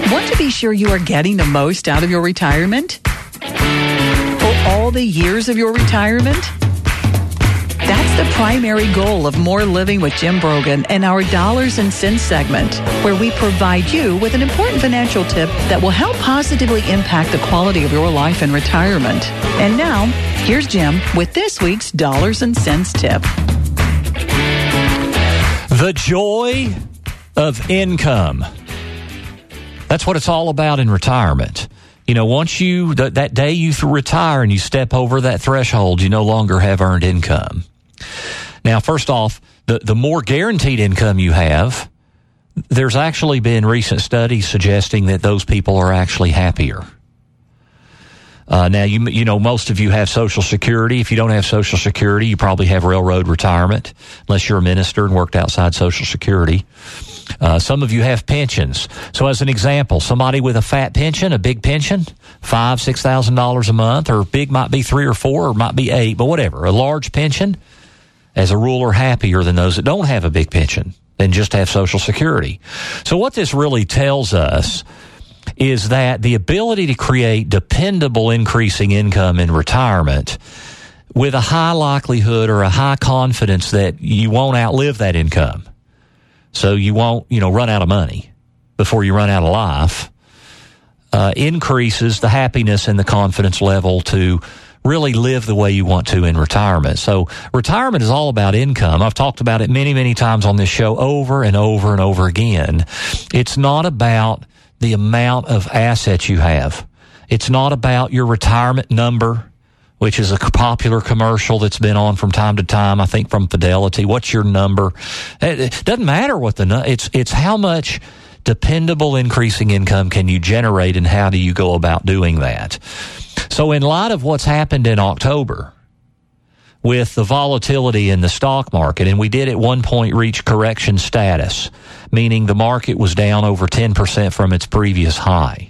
Want to be sure you are getting the most out of your retirement? For all the years of your retirement? That's the primary goal of More Living with Jim Brogan and our Dollars and Cents segment, where we provide you with an important financial tip that will help positively impact the quality of your life in retirement. And now, here's Jim with this week's Dollars and Cents tip. The joy of income. That's what it's all about in retirement. You know, once that day you retire and you step over that threshold, you no longer have earned income. Now, first off, the more guaranteed income you have, there's actually been recent studies suggesting that those people are actually happier. Now, you know, most of you have Social Security. If you don't have Social Security, you probably have railroad retirement, unless you're a minister and worked outside Social Security. Some of you have pensions. So as an example, somebody with a fat pension, a big pension, $5,000-$6,000 a month, or big might be 3 or 4, or might be 8, but whatever. A large pension, as a rule, are happier than those that don't have a big pension and just have Social Security. So what this really tells us is that the ability to create dependable increasing income in retirement with a high likelihood or a high confidence that you won't outlive that income. So you won't, run out of money before you run out of life, increases the happiness and the confidence level to really live the way you want to in retirement. So retirement is all about income. I've talked about it many, many times on this show over and over and over again. It's not about the amount of assets you have. It's not about your retirement number, which is a popular commercial that's been on from time to time, I think from Fidelity. What's your number? It doesn't matter what it's how much dependable increasing income can you generate and how do you go about doing that? So in light of what's happened in October with the volatility in the stock market, and we did at one point reach correction status, meaning the market was down over 10% from its previous high.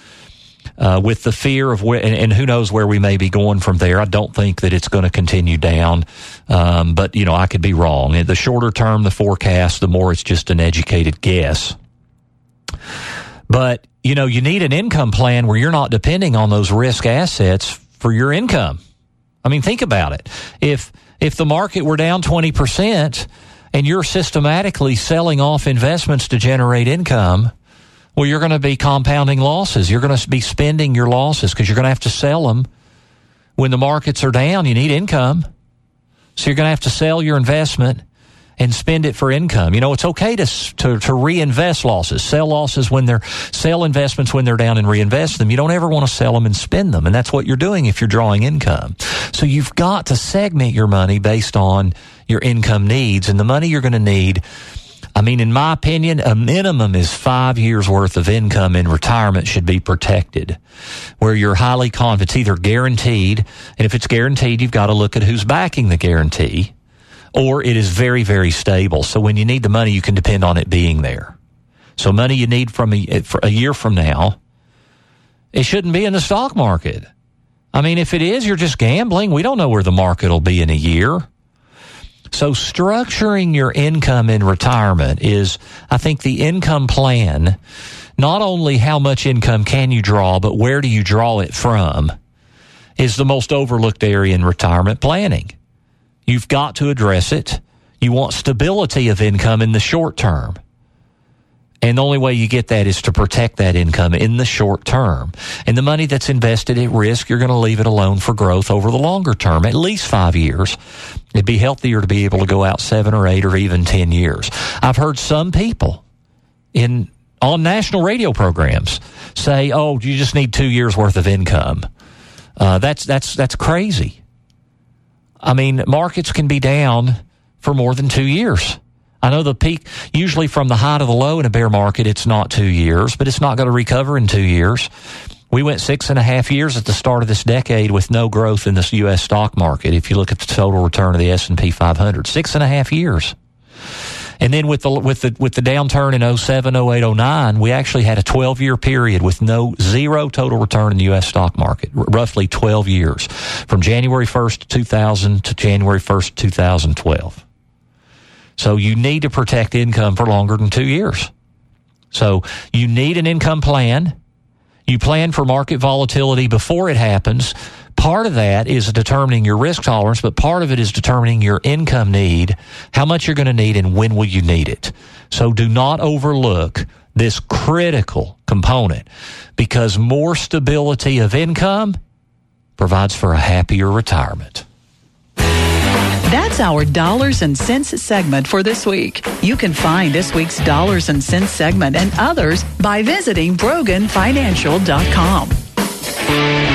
With the fear of where, and who knows where we may be going from there. I don't think that it's going to continue down. But I could be wrong. The shorter term, the forecast, the more it's just an educated guess. But, you need an income plan where you're not depending on those risk assets for your income. I mean, think about it. If the market were down 20% and you're systematically selling off investments to generate income, well, you're going to be compounding losses. You're going to be spending your losses because you're going to have to sell them. When the markets are down, you need income. So you're going to have to sell your investment and spend it for income. It's okay to reinvest losses, sell investments when they're down and reinvest them. You don't ever want to sell them and spend them. And that's what you're doing if you're drawing income. So you've got to segment your money based on your income needs, and the money you're going to need. In my opinion, a minimum is 5 years worth of income in retirement should be protected, where you're highly confident. It's either guaranteed, and if it's guaranteed, you've got to look at who's backing the guarantee, or it is very, very stable. So when you need the money, you can depend on it being there. So money you need for a year from now, it shouldn't be in the stock market. If it is, you're just gambling. We don't know where the market will be in a year. So structuring your income in retirement is, I think, the income plan. Not only how much income can you draw, but where do you draw it from is the most overlooked area in retirement planning. You've got to address it. You want stability of income in the short term. And the only way you get that is to protect that income in the short term. And the money that's invested at risk, you're going to leave it alone for growth over the longer term, at least 5 years. It'd be healthier to be able to go out 7 or 8 or even 10 years. I've heard some people on national radio programs say, "Oh, you just need 2 years worth of income." That's crazy. Markets can be down for more than 2 years. I know the peak, usually from the high to the low in a bear market, it's not 2 years, but it's not going to recover in 2 years. We went 6.5 years at the start of this decade with no growth in this U.S. stock market. If you look at the total return of the S&P 500, 6.5 years. And then with the downturn in 07, 08, 09, we actually had a 12-year period with zero total return in the U.S. stock market, roughly 12 years, from January 1st, 2000 to January 1st, 2012. So you need to protect income for longer than 2 years. So you need an income plan. You plan for market volatility before it happens. Part of that is determining your risk tolerance, but part of it is determining your income need, how much you're going to need, and when will you need it. So do not overlook this critical component, because more stability of income provides for a happier retirement. That's our Dollars and Cents segment for this week. You can find this week's Dollars and Cents segment and others by visiting BroganFinancial.com.